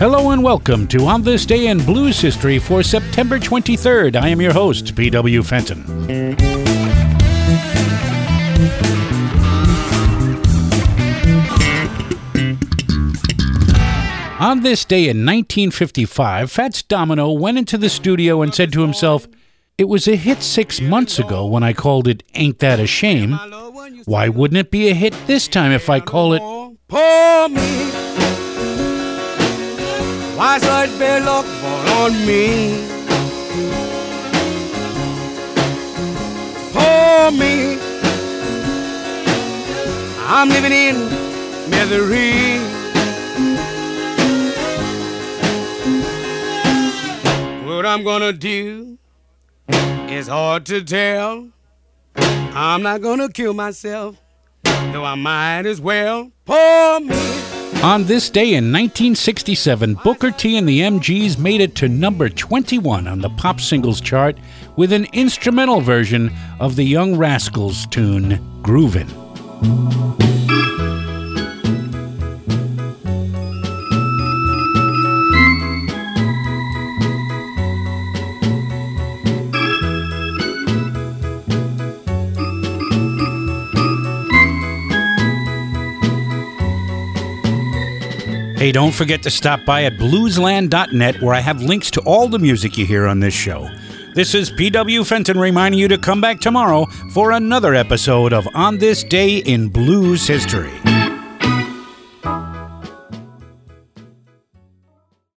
Hello and welcome to On This Day in Blues History for September 23rd. I am your host, P.W. Fenton. On this day in 1955, Fats Domino went into the studio and said to himself, "It was a hit 6 months ago when I called it Ain't That a Shame. Why wouldn't it be a hit this time if I call it Pour me? Why such bad luck fall on me? Pour me. I'm living in misery. What I'm gonna do is hard to tell. I'm not gonna kill myself, though I might as well. Pour me." On this day in 1967, Booker T and the MGs made it to number 21 on the pop singles chart with an instrumental version of the Young Rascals tune, Groovin'. Hey, don't forget to stop by at bluesland.net where I have links to all the music you hear on this show. This is P.W. Fenton reminding you to come back tomorrow for another episode of On This Day in Blues History.